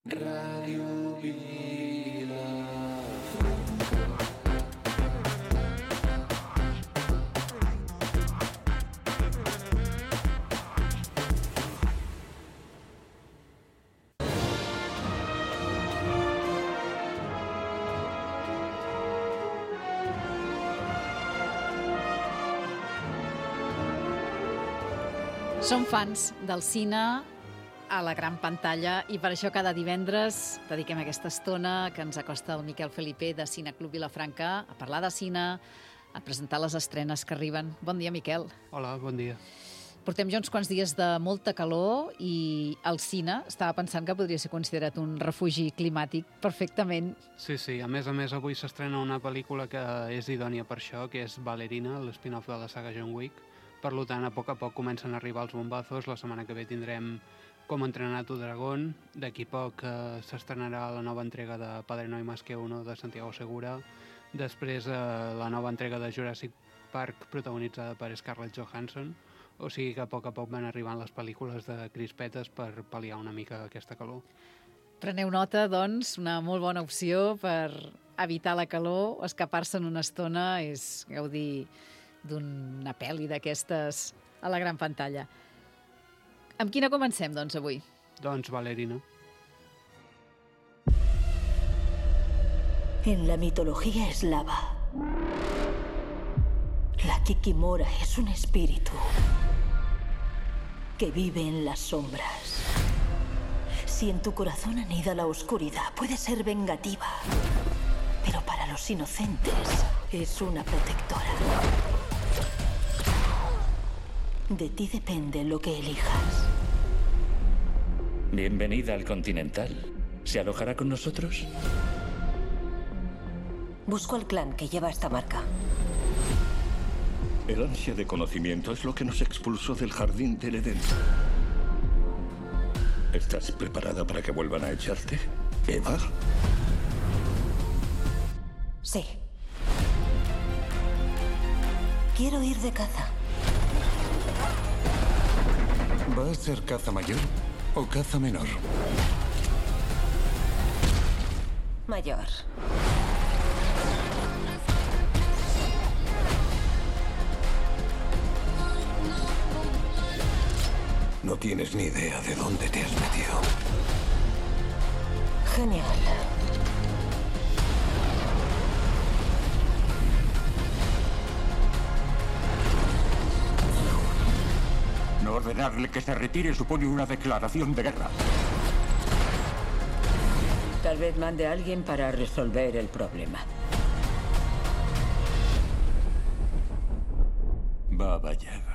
Ràdio Vila. Som fans del cine a la gran pantalla i per això cada divendres dediquem aquesta estona que ens acosta el Miquel Felipe de Cineclub Vilafranca a parlar de cine, a presentar les estrenes que arriben. Bon dia, Miquel. Hola, bon dia. Portem ja uns quants dies de molta calor i el cine estava pensant que podria ser considerat un refugi climàtic perfectament. Sí, a més, avui s'estrena una pel·lícula que és idònia per això, que és Ballerina, l'spin-off de la saga John Wick. Per tant, a poc comencen a arribar els bombazos. La setmana que ve tindrem Com entrenar tu dragón. D'aquí poc s'estrenarà la nova entrega de Padre No hay más que uno, de Santiago Segura. Després la nova entrega de Jurassic Park, protagonitzada per Scarlett Johansson. O sigui que a poc van arribant les pel·lícules de crispetes per pal·liar una mica aquesta calor. Preneu nota, doncs, una molt bona opció per evitar la calor, escapar-se'n una estona és gaudir d'una pel·li d'aquestes a la gran pantalla. Amb quina comencem, doncs, avui? Doncs Ballerina. En la mitología eslava, la Kikimora es un espíritu que vive en las sombras. Si en tu corazón anida la oscuridad, puede ser vengativa, pero para los inocentes es una protectora. De ti depende lo que elijas. Bienvenida al Continental. ¿Se alojará con nosotros? Busco al clan que lleva esta marca. El ansia de conocimiento es lo que nos expulsó del jardín del Edén. ¿Estás preparada para que vuelvan a echarte, Eva? Sí. Quiero ir de caza. ¿Va a ser caza mayor o caza menor? Mayor. No tienes ni idea de dónde te has metido. Genial. No ordenarle que se retire supone una declaración de guerra. Tal vez mande a alguien para resolver el problema. Baba Yaga.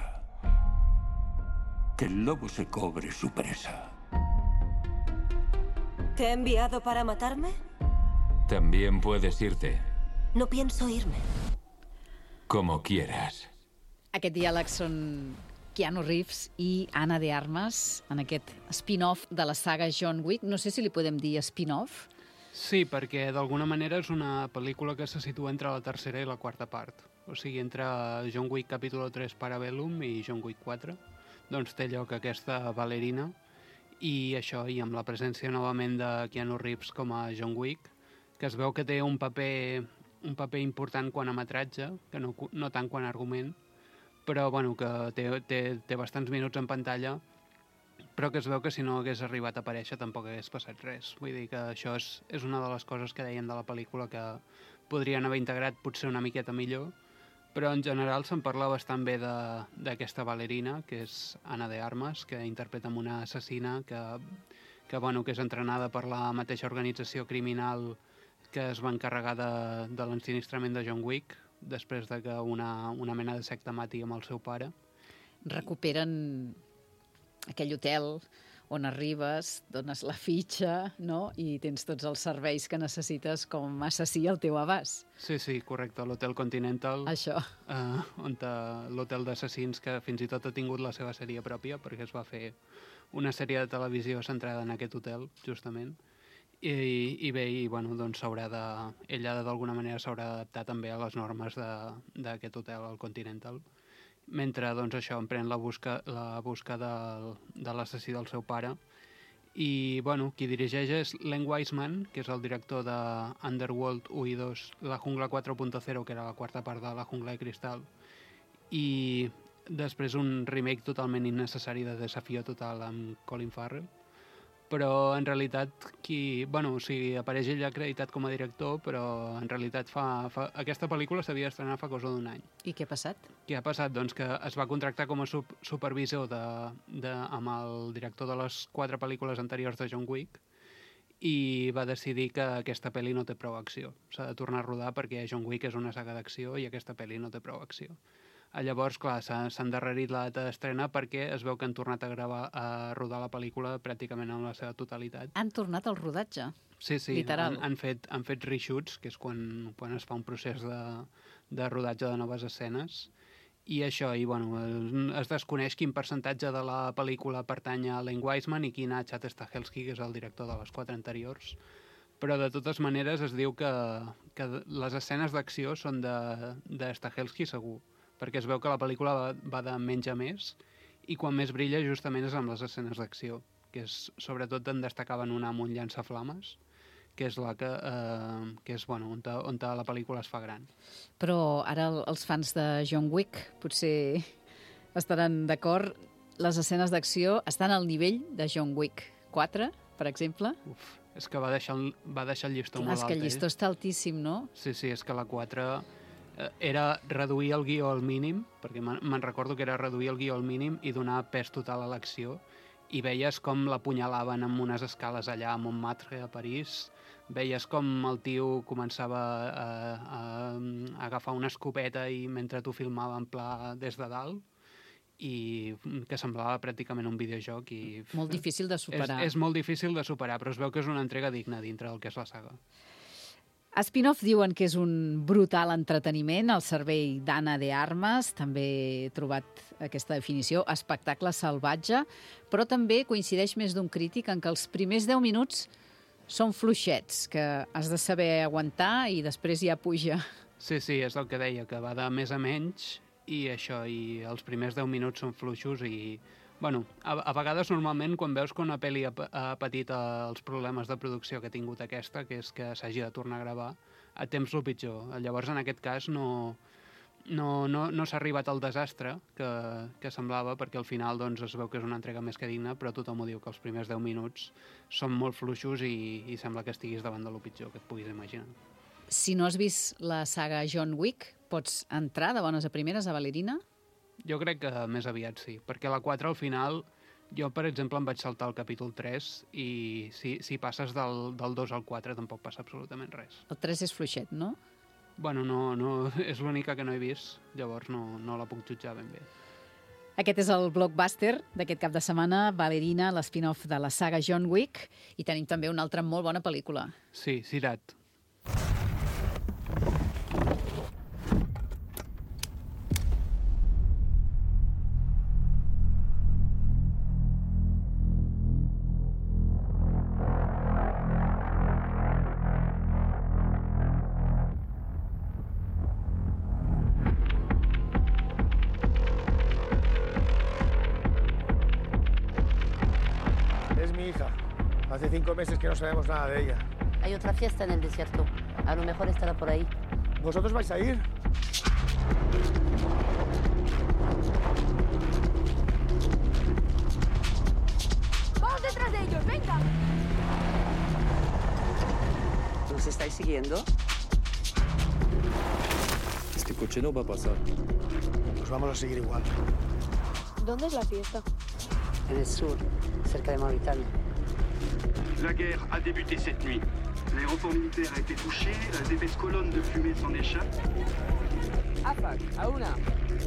Que el lobo se cobre su presa. ¿Te he enviado para matarme? También puedes irte, No pienso irme. como quieras. Aquest diàleg són Keanu Reeves i Ana de Armas en aquest spin-off de la saga John Wick. No sé si li podem dir spin-off. Sí, perquè d'alguna manera és una pel·lícula que se situa entre la tercera i la quarta part. O sigui, entre John Wick capítol 3 Parabellum i John Wick 4. Doncs té lloc aquesta Ballerina i això, i amb la presència novament de Keanu Reeves com a John Wick, que es veu que té un paper important quant a metratge, que no tant quant a argument, però bueno, que té bastants minuts en pantalla, però que es veu que si no hagués arribat a aparèixer tampoc hagués passat res. Vull dir que això és una de les coses que deien de la pel·lícula que podrien haver integrat potser una miqueta millor, però en general se'n parla bastant bé d'aquesta Ballerina, que és Ana de Armas, que interpreta amb una assassina que és entrenada per la mateixa organització criminal que es va encarregar de l'ensinistrament de John Wick, després de que una mena de secta mati amb el seu pare. Recuperen aquell hotel on arribes, dones la fitxa, no? I tens tots els serveis que necessites com a assassí al teu abast. Sí, correcte, l'Hotel Continental. Això. L'hotel d'assassins que fins i tot ha tingut la seva sèrie pròpia, perquè es va fer una sèrie de televisió centrada en aquest hotel, justament. I bé, doncs ella d'alguna manera s'haurà d'adaptar també a les normes d'aquest hotel, el Continental. Mentre, doncs, això emprèn la busca de l'assassí del seu pare I, bueno, qui dirigeix és Len Wiseman, que és el director de Underworld 1 i 2, La Jungla 4.0, que era la quarta part de La Jungla de Cristal, i després un remake totalment innecessari de Desafío Total amb Colin Farrell. Però en realitat apareix ell acreditat com a director, però en realitat aquesta pel·lícula s'havia d'estrenar fa cosa d'un any. I què ha passat? Què ha passat? Doncs que es va contractar com a supervisor amb el director de les 4 pel·lícules anteriors de John Wick i va decidir que aquesta pel·li no té prou acció. S'ha de tornar a rodar perquè John Wick és una saga d'acció i aquesta pel·li no té prou acció. Llavors, clar, s'ha endarrerit la data d'estrena perquè es veu que han tornat a rodar la pel·lícula pràcticament en la seva totalitat. Han tornat al rodatge? Sí, literal. Han fet reshoots, que és quan es fa un procés de rodatge de noves escenes, i això, es desconeix quin percentatge de la pel·lícula pertany a Len Wiseman i quin a Chad Stahelski, que és el director de les 4 anteriors. Però de totes maneres es diu que les escenes d'acció són de Stahelski segur, perquè es veu que la pel·lícula va de menys a més i quan més brilla justament és amb les escenes d'acció, que és, sobretot en destacaven una amb un llançaflames, que és on la pel·lícula es fa gran. Però ara els fans de John Wick potser estaran d'acord, les escenes d'acció estan al nivell de John Wick 4, per exemple? És que va deixar el llistó molt alt. És que el llistó està altíssim, no? Sí, és que la 4... era reduir el guió al mínim, perquè me'n recordo que era reduir el guió al mínim i donar pes total a l'acció, i veies com l'apunyalaven amb unes escales allà a Montmartre, a París, veies com el tio començava a agafar una escopeta i mentre tu filmava en pla des de dalt, i que semblava pràcticament un videojoc. Molt difícil de superar. És molt difícil de superar, però es veu que és una entrega digna dintre del que és la saga. A Spin-off diuen que és un brutal entreteniment al servei d'Anna de Armas, també he trobat aquesta definició, espectacle salvatge, però també coincideix més d'un crític en que els primers 10 minuts són fluixets, que has de saber aguantar i després ja puja. Sí, és el que deia, que va de més a menys i els primers 10 minuts són fluixos i... a vegades, normalment, quan veus que una pel·li ha patit els problemes de producció que ha tingut aquesta, que és que s'hagi de tornar a gravar, a temps el pitjor. Llavors, en aquest cas, no s'ha arribat al desastre que semblava, perquè al final es veu que és una entrega més que digna, però tothom ho diu, que els primers 10 minuts són molt fluixos i sembla que estiguis davant de lo pitjor que et puguis imaginar. Si no has vist la saga John Wick, pots entrar de bones a primeres a Valerina? Jo crec que més aviat sí, perquè la 4 al final, jo per exemple em vaig saltar el capítol 3 i si passes del 2 al 4 tampoc passa absolutament res. El 3 és fluixet, no? No, és l'única que no he vist, llavors no la puc jutjar ben bé. Aquest és el blockbuster d'aquest cap de setmana, Valerina, l'spin-off de la saga John Wick, i tenim també una altra molt bona pel·lícula. Sí, Sirat. Hace 5 meses que no sabemos nada de ella. Hay otra fiesta en el desierto. A lo mejor estará por ahí. ¿Vosotros vais a ir? ¡Vamos detrás de ellos! ¡Venga! ¿Nos estáis siguiendo? Este coche no va a pasar. Nos vamos a seguir igual. ¿Dónde es la fiesta? En el sur, cerca de Mauritania. La guerre a débuté cette nuit. L'aéroport militaire a été touché, d'épaisses colonnes de fumée s'en échappent. Afak, a una.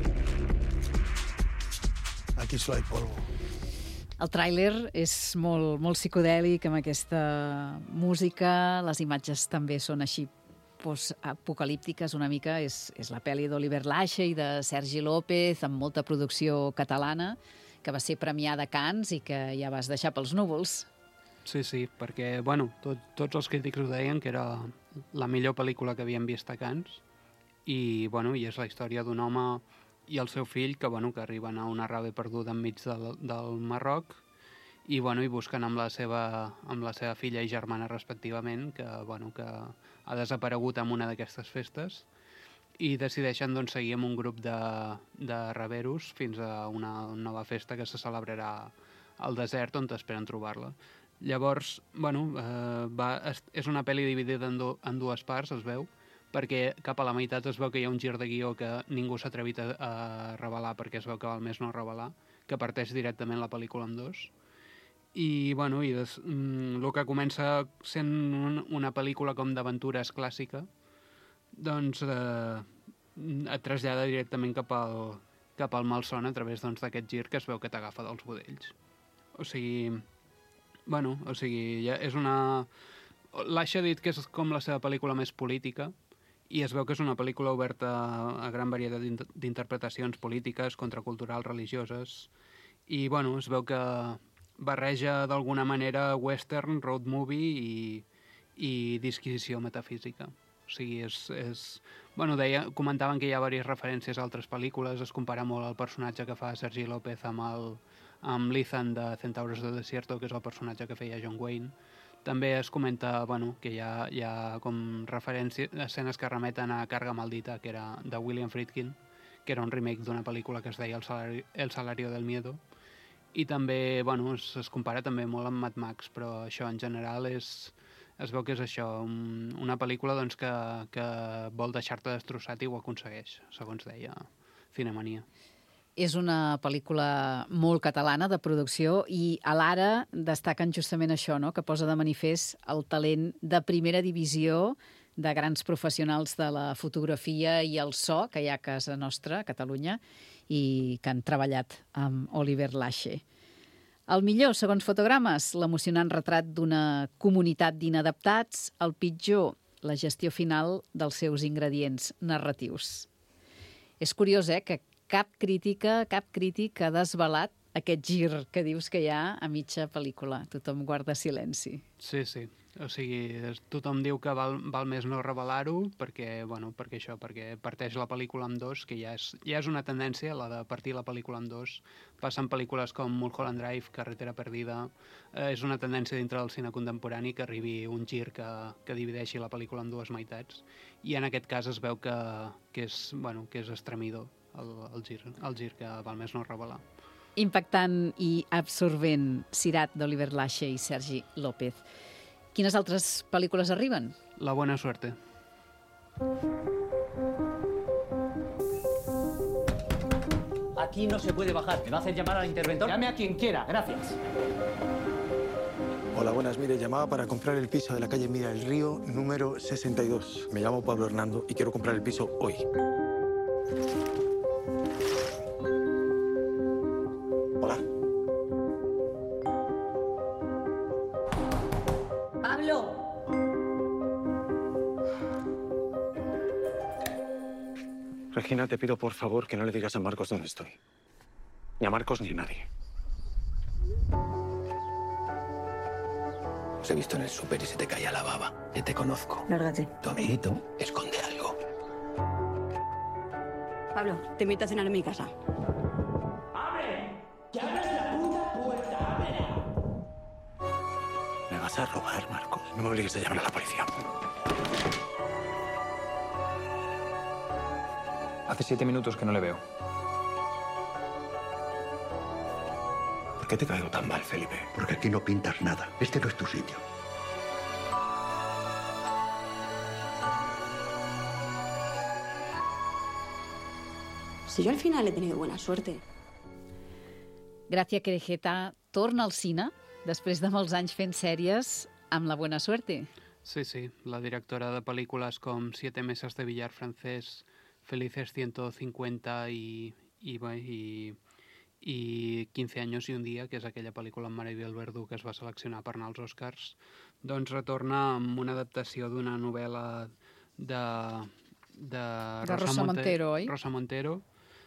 Aquí solo hay polvo. El tràiler és molt psicodèlic, amb aquesta música, les imatges també són així apocalíptiques una mica, és la pel·li d'Oliver Lache i de Sergi López, amb molta producció catalana, que va ser premiada a Cannes i que ja vas deixar pels núvols. Sí, perquè, tots els crítics ho deien, que era la millor pel·lícula que havien vist a Cannes, i és la història d'un home i el seu fill que arriben a una rave perduda enmig del Marroc i busquen amb la seva filla i germana respectivament, que ha desaparegut en una d'aquestes festes, i decideixen seguir amb un grup de reveros fins a una nova festa que se celebrarà al desert on esperen trobar-la. Llavors, és una pel·li dividida en dues parts, es veu, perquè cap a la meitat es veu que hi ha un gir de guió que ningú s'ha atrevit a revelar perquè es veu que val més no revelar, que parteix directament la pel·lícula en dos. I el que comença sent una pel·lícula com d'aventures clàssica, doncs et trasllada directament cap al malson a través d'aquest gir que es veu que t'agafa dels budells. O sigui, és una... L'Aixa ha dit que és com la seva pel·lícula més política, i es veu que és una pel·lícula oberta a gran varietat d'interpretacions polítiques, contraculturals, religioses, i es veu que barreja d'alguna manera western, road movie i disquisició metafísica. O sigui, comentaven que hi ha diverses referències a altres pel·lícules, es compara molt el personatge que fa Sergi López amb l'Ethan de Centauros del Desierto, que és el personatge que feia John Wayne. També es comenta que hi ha com referències, escenes que remeten a Carga Maldita, que era de William Friedkin, que era un remake d'una pel·lícula que es deia El Salario del Miedo. I també, es compara també molt amb Mad Max, però això en general es veu que és això, una pel·lícula que vol deixar-te destrossat i ho aconsegueix, segons deia Cinemania. És una pel·lícula molt catalana de producció i a l'Ara destaquen justament això, no?, que posa de manifest el talent de primera divisió de grans professionals de la fotografia i el so que hi ha a casa nostra, a Catalunya, i que han treballat amb Oliver Lache. El millor, segons Fotogrames, l'emocionant retrat d'una comunitat d'inadaptats. El pitjor, la gestió final dels seus ingredients narratius. És curiós, que cap crític ha desvelat aquest gir que dius que hi ha a mitja pel·lícula. Tothom guarda silenci. Sí. O sigui, tothom diu que val més no revelar-ho perquè parteix la pel·lícula en dos, que ja és una tendència, la de partir la pel·lícula en dos. Passen pel·lícules com Mulholland Drive, Carretera Perdida. És una tendència dintre del cine contemporani que arribi un gir que divideixi la pel·lícula en dues meitats. I en aquest cas es veu que és estremidor el gir que val més no revelar. Impactant i absorbent, Sirat, d'Oliver Lache i Sergi López. Quines altres pel·lícules arriben? La buena suerte. Aquí no se puede bajar. ¿Me va a hacer llamar al interventor? Llame a quien quiera. Gracias. Hola, buenas. Mire, llamaba para comprar el piso de la calle Mira el Río, número 62. Me llamo Pablo Hernando y quiero comprar el piso hoy. Hola. ¡Pablo! Regina, te pido por favor que no le digas a Marcos dónde estoy. Ni a Marcos ni a nadie. Os he visto en el súper y se te caía la baba. Ya te conozco. Lárgate. Tu amiguito esconde algo. Pablo, te invito a cenar en mi casa. ¡Abre! ¡Que abras la puta puerta! ¡Ábrela! ¿Me vas a robar, Marcos? No me obligues a llamar a la policía. Hace 7 minutos que no le veo. ¿Por qué te caigo tan mal, Felipe? Porque aquí no pintas nada. Este no es tu sitio. Si yo al final he tenido buena suerte. Gracia Querejeta torna al cine després de molts anys fent sèries amb La Buena Suerte. Sí. La directora de pel·lícules com Siete mesas de billar francès, Felices 150 i 15 años y un día, que és aquella pel·lícula amb Maribel Verdú que es va seleccionar per anar als Oscars, doncs retorna amb una adaptació d'una novel·la de Rosa Montero, oi? Rosa Montero,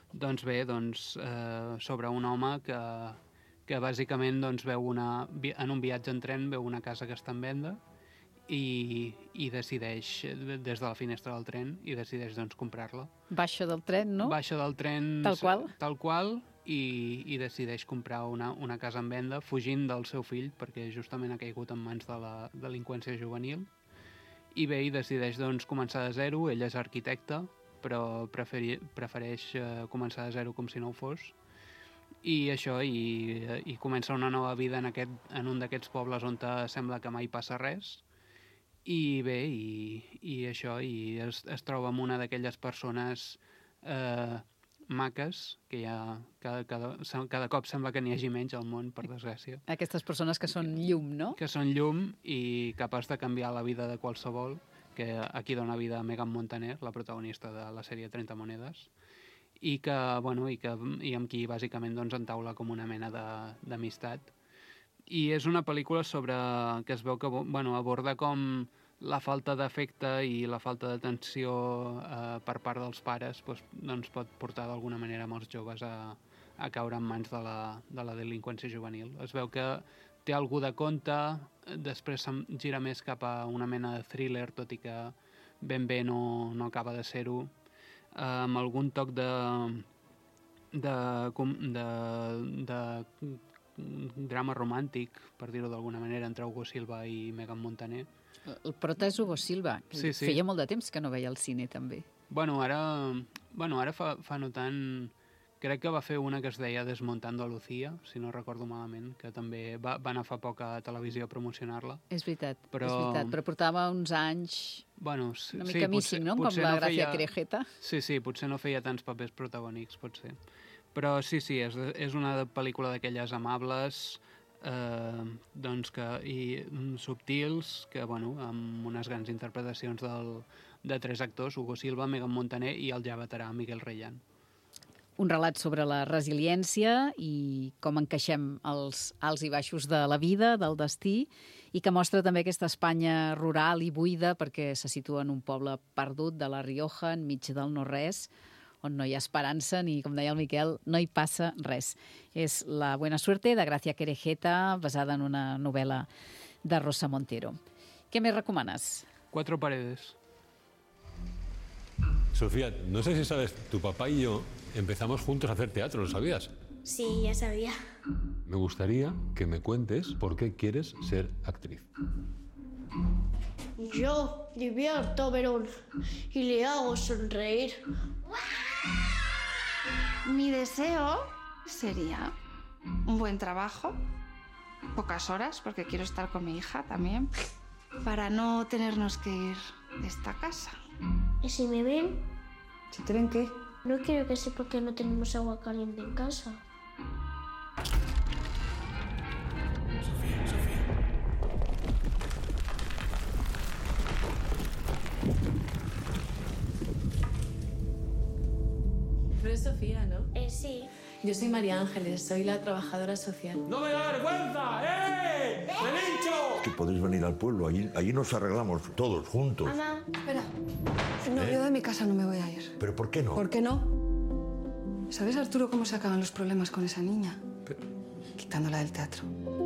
sobre un home que bàsicament veu en un viatge en tren veu una casa que està en venda i decideix, des de la finestra del tren, comprar-la. Baixa del tren, no? Baixa del tren... Tal qual? Tal qual, i decideix comprar una casa en venda fugint del seu fill perquè justament ha caigut en mans de la delinqüència juvenil. I bé, i decideix doncs començar de zero. Ell és arquitecte, però prefereix començar de zero com si no ho fos. I això, i comença una nova vida en un d'aquests pobles on sembla que mai passa res. I bé, i això, i es troba amb una d'aquelles persones maques, que cada cop sembla que n'hi hagi menys al món, per desgràcia. Aquestes persones que són llum, no? Que són llum i capaç de canviar la vida de qualsevol, que aquí dona vida a Megan Montaner, la protagonista de la sèrie 30 monedes, i amb qui bàsicament doncs, entaula com una mena d'amistat. I és una pel·lícula que es veu que aborda com la falta d'afecte i la falta d'atenció per part dels pares doncs pot portar d'alguna manera amb els joves a caure en mans de la delinqüència juvenil. Es veu que té algú de conte, després se'n gira més cap a una mena de thriller, tot i que ben bé no acaba de ser-ho, amb algun toc de drama romàntic, per dir-ho d'alguna manera, entre Hugo Silva i Megan Montaner. El prota és Hugo Silva, que sí. Feia molt de temps que no veia el cine, també. Ara fa no tant... Crec que va fer una que es deia Desmontando a Lucía, si no recordo malament, que també va anar fa poc a televisió a promocionar-la. És veritat, però portava uns anys una mica missing, no? Com la Gracia Querejeta. Sí, potser no feia tants papers protagònics, potser. Però sí, és una pel·lícula d'aquelles amables, subtils, que, amb unes grans interpretacions de 3 actors, Hugo Silva, Megan Montaner i el ja veterà Miguel Reyan. Un relat sobre la resiliència i com encaixem els alts i baixos de la vida, del destí, i que mostra també aquesta Espanya rural i buida perquè se situa en un poble perdut de la Rioja, enmig del no-res, on no hi ha esperança ni, com deia el Miquel, no hi passa res. És La buena suerte, de Gracia Querejeta, basada en una novel·la de Rosa Montero. Què més recomanes? 4 paredes. Sofía, no sé si sabes, tu papá y yo empezamos juntos a hacer teatro, ¿lo sabías? Sí, ya sabía. Me gustaría que me cuentes por qué quieres ser actriz. Yo divierto a Verón y le hago sonreír. Mi deseo sería un buen trabajo, pocas horas, porque quiero estar con mi hija también, para no tenernos que ir de esta casa. ¿Y si me ven? ¿Si te ven qué? No quiero que sepa que no tenemos agua caliente en casa. Sofía. Tú eres Sofía, ¿no? Sí. Yo soy María Ángeles, soy la trabajadora social. ¡No me da vergüenza! ¡Eh! ¡Me lincho! Que podéis venir al pueblo, allí nos arreglamos todos juntos. Mamá. Espera. No, yo de mi casa no me voy a ir. ¿Pero por qué no? ¿Por qué no? ¿Sabes, Arturo, cómo se acaban los problemas con esa niña? Quitándola del teatro.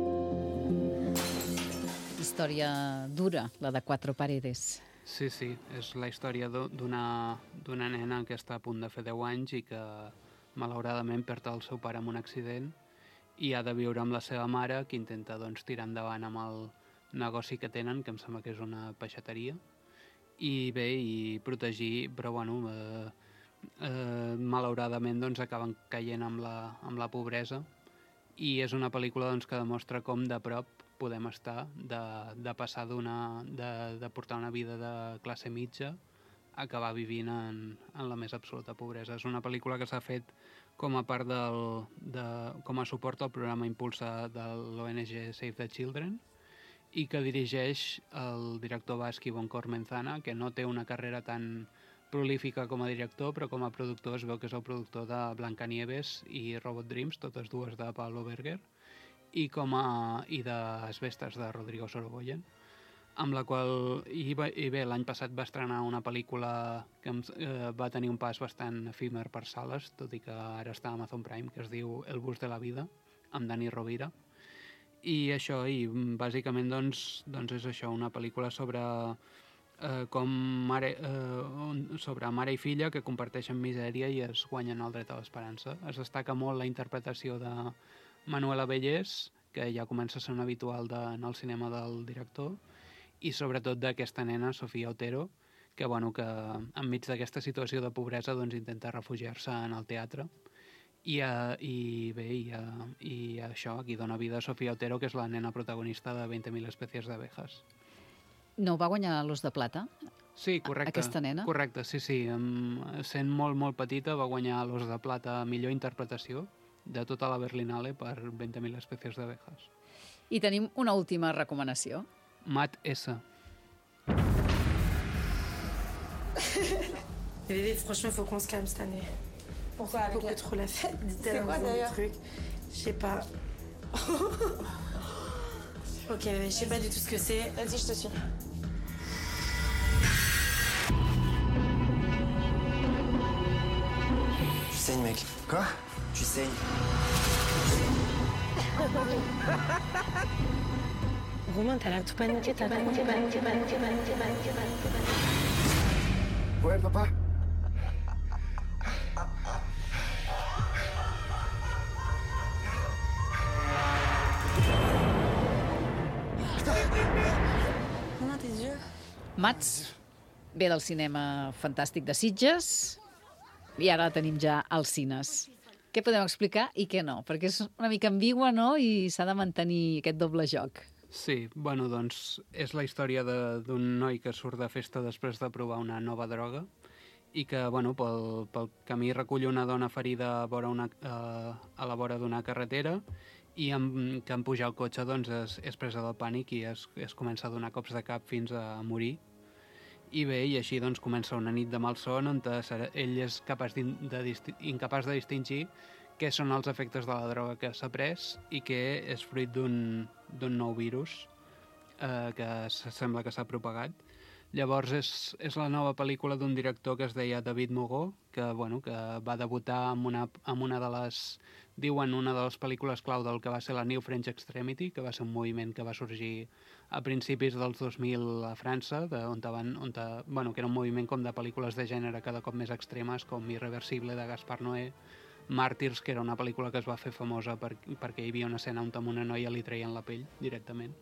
Història dura, la de 4 paredes. Sí, és la història d'una nena que està a punt de fer 10 anys i que malauradament perd el seu pare en un accident i ha de viure amb la seva mare, que intenta tirar endavant amb el negoci que tenen, que em sembla que és una peixateria, i bé, i protegir, però malauradament acaben caient amb la pobresa, i és una pel·lícula que demostra com de prop podem estar de passar de portar una vida de classe mitja a acabar vivint en la més absoluta pobresa. És una pel·lícula que s'ha fet com a part com a suport al programa Impulsa de l'ONG Save the Children i que dirigeix el director basc Ibon Cormenzana, que no té una carrera tan prolífica com a director, però com a productor es veu que és el productor de Blancanieves i Robot Dreams, totes dues de Pablo Berger, i de Asbestas de Rodrigo Sorogoyen, amb la qual... I bé, l'any passat va estrenar una pel·lícula que va tenir un pas bastant efímer per sales, tot i que ara està a Amazon Prime, que es diu El bus de la vida, amb Dani Rovira. I això, i bàsicament és això, una pel·lícula sobre sobre mare i filla que comparteixen misèria i es guanyen el dret a l'esperança. Es destaca molt la interpretació de Manuela Bellés, que ja comença a ser un habitual en el cinema del director, i sobretot d'aquesta nena, Sofia Otero, que enmig d'aquesta situació de pobresa doncs, intenta refugiar-se en el teatre. I això, aquí dona vida a Sofia Otero, que és la nena protagonista de 20.000 especies d'abejas. No va guanyar l'Os de Plata? Sí, correcte. Aquesta nena? Correcte, sí. Sent molt, molt petita, va guanyar l'Os de Plata a millor interpretació de tota la Berlinale per 20.000 especies d'abejas. I tenim una última recomanació. Mat S. Bébé, franchement, il faut qu'on se calme cette année. Pourquoi? Avec Beaucoup trop la fête. C'est quoi d'ailleurs? Je sais pas. Ok, bébé, je sais pas du tout ce que c'est. Vas-y, je te suis. Tu saignes, mec. Quoi? Tu saignes. Romain, t'as l'air tout paniqué, t'as paniqué. Ouais, papa. Non, tes yeux. Mats ve del cinema fantàstic de Sitges i ara la tenim ja als cines. Què podem explicar i què no? Perquè és una mica ambigua, no? I s'ha de mantenir aquest doble joc. Sí, doncs és la història d'un noi que surt de festa després de provar una nova droga i que, pel camí recull una dona ferida a la vora d'una carretera i que en pujar el cotxe és presa del pànic i es comença a donar cops de cap fins a morir. I així comença una nit de malson on ell és incapaç de distingir què són els efectes de la droga que s'ha pres i què és fruit d'un nou virus que sembla que s'ha propagat. Llavors és la nova pel·lícula d'un director que es deia David Mogo, que va debutar amb una de les pel·lícules clau del que va ser la New French Extremity, que va ser un moviment que va sorgir a principis dels 2000 a França, que era un moviment com de pel·lícules de gènere cada cop més extremes, com Irreversible, de Gaspar Noé, Màrtirs, que era una pel·lícula que es va fer famosa perquè hi havia una escena on a una noia li treien la pell directament.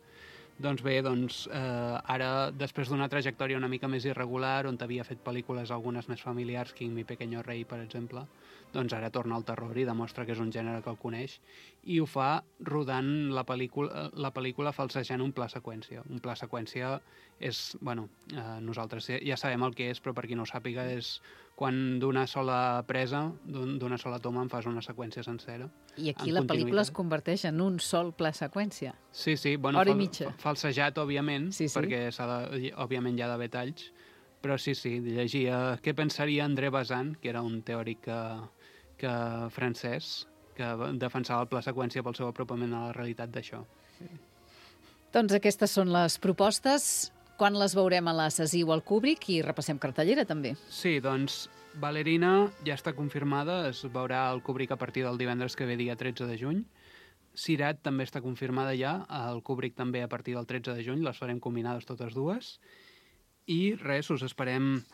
Ara, després d'una trajectòria una mica més irregular, on havia fet pel·lícules algunes més familiars, King, Mi Pequeño Rey, per exemple, ara torna al terror i demostra que és un gènere que el coneix, i ho fa rodant la pel·lícula falsejant un pla seqüència. Un pla seqüència és, nosaltres ja sabem el que és, però per qui no ho sàpiga és quan d'una sola presa, d'una sola toma, en fas una seqüència sencera. I aquí la pel·lícula es converteix en un sol pla seqüència. Sí, hora i mitja. Falsejat, òbviament, perquè òbviament hi ha d'haver talls, però sí, llegia què pensaria André Bazin, que era un teòric francès, que defensava el pla seqüència pel seu apropament a la realitat d'això. Doncs aquestes són les propostes. Quan les veurem a la Cesi o al Kubrick i repassem cartellera, també? Sí, Ballerina ja està confirmada, es veurà al Kubrick a partir del divendres que ve, dia 13 de juny. Sirat també està confirmada ja, al Kubrick també a partir del 13 de juny, les farem combinades totes dues. I res, us esperem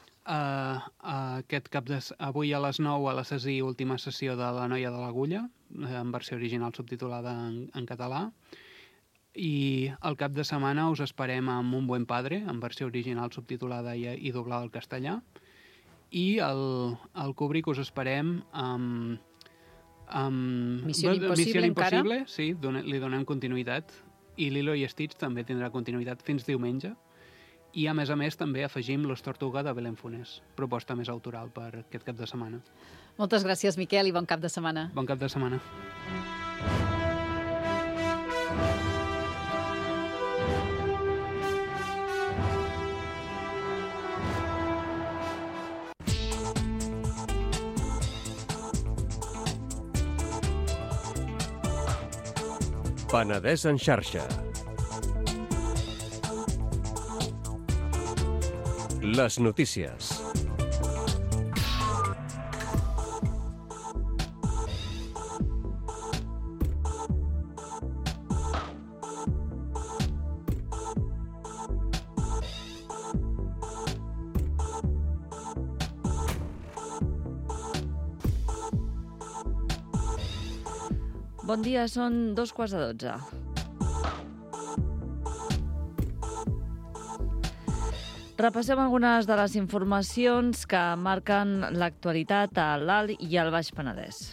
avui a les 9 a la Cesi, última sessió de La noia de l'agulla, en versió original subtitulada en català. I el cap de setmana us esperem amb Un buen padre, en versió original subtitulada i doblada al castellà. I al Kubrick us esperem amb Missió Impossible, sí, li donem continuïtat. I Lilo i Stitch també tindrà continuïtat fins diumenge. I, a més, també afegim Los Tortuga de Belén Funes, proposta més autoral per aquest cap de setmana. Moltes gràcies, Miquel, i bon cap de setmana. Bon cap de setmana. Penedès en xarxa. Les notícies. Bon dia, són 2:15. Repassem algunes de les informacions que marquen l'actualitat a l'Alt i al Baix Penedès.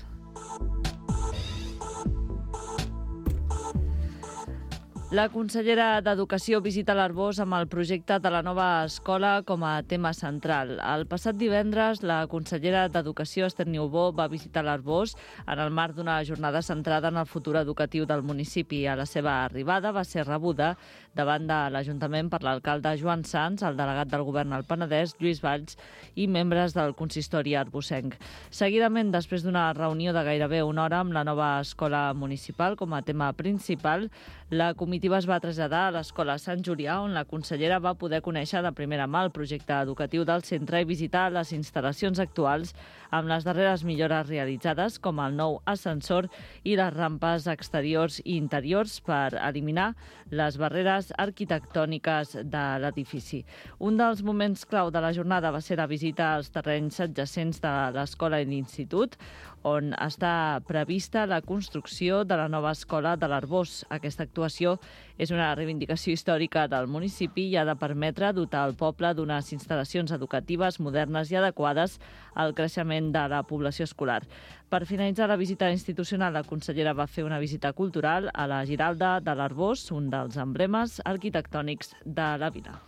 La consellera d'Educació visita l'Arboç amb el projecte de la nova escola com a tema central. El passat divendres, la consellera d'Educació, Esther Niubó, va visitar l'Arboç en el marc d'una jornada centrada en el futur educatiu del municipi. A la seva arribada va ser rebuda davant de l'Ajuntament per l'alcalde Joan Sans, el delegat del govern al Penedès, Lluís Valls, i membres del consistori arbocenc. Seguidament, després d'una reunió de gairebé una hora amb la nova escola municipal com a tema principal, la comitiva es va traslladar a l'Escola Sant Julià, on la consellera va poder conèixer de primera mà el projecte educatiu del centre i visitar les instal·lacions actuals amb les darreres millores realitzades, com el nou ascensor i les rampes exteriors i interiors per eliminar les barreres arquitectòniques de l'edifici. Un dels moments clau de la jornada va ser la visita als terrenys adjacents de l'escola i l'institut, on està prevista la construcció de la nova escola de l'Arboç. Aquesta actuació és una reivindicació històrica del municipi i ha de permetre dotar el poble d'unes instal·lacions educatives modernes i adequades al creixement de la població escolar. Per finalitzar la visita institucional, la consellera va fer una visita cultural a la Giralda de l'Arboç, un dels emblemes arquitectònics de la vila.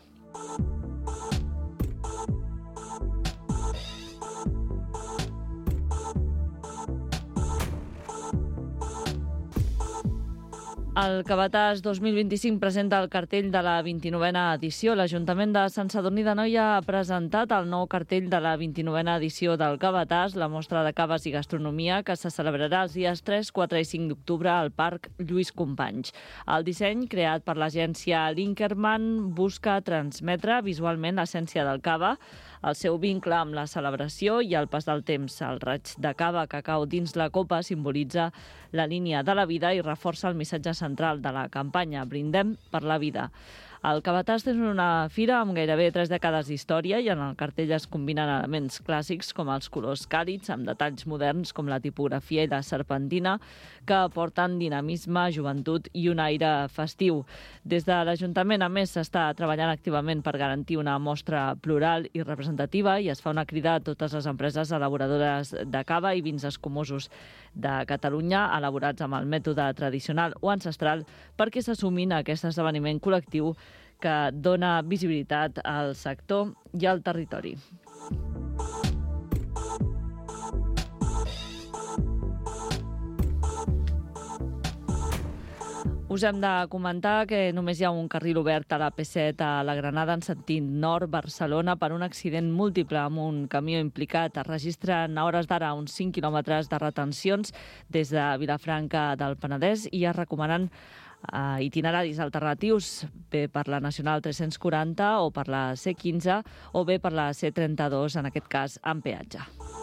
El Cabàtàs 2025 presenta el cartell de la 29a edició. L'Ajuntament de Sant Sadurní d'Anoia ha presentat el nou cartell de la 29a edició del Cabàtàs, la mostra de caves i gastronomia, que se celebrarà els dies 3, 4 i 5 d'octubre al Parc Lluís Companys. El disseny, creat per l'agència Linkerman, busca transmetre visualment l'essència del cava, el seu vincle amb la celebració i el pas del temps. El raig de cava que cau dins la copa simbolitza la línia de la vida i reforça el missatge central de la campanya Brindem per la vida. El Cabàtàs és una fira amb gairebé 3 dècades d'història i en el cartell es combinen elements clàssics com els colors càlids amb detalls moderns com la tipografia i la serpentina que aporten dinamisme, joventut i un aire festiu. Des de l'Ajuntament, a més, s'està treballant activament per garantir una mostra plural i representativa i es fa una crida a totes les empreses elaboradores de cava i vins escumosos de Catalunya, elaborats amb el mètode tradicional o ancestral, perquè s'assumin a aquest esdeveniment col·lectiu que dona visibilitat al sector i al territori. Us hem de comentar que només hi ha un carril obert a la P7 a la Granada en sentit nord Barcelona per un accident múltiple amb un camió implicat. Es registren a hores d'ara uns 5 quilòmetres de retencions des de Vilafranca del Penedès i es recomanen itineraris alternatius, bé per la Nacional 340 o per la C15 o bé per la C32, en aquest cas amb peatge.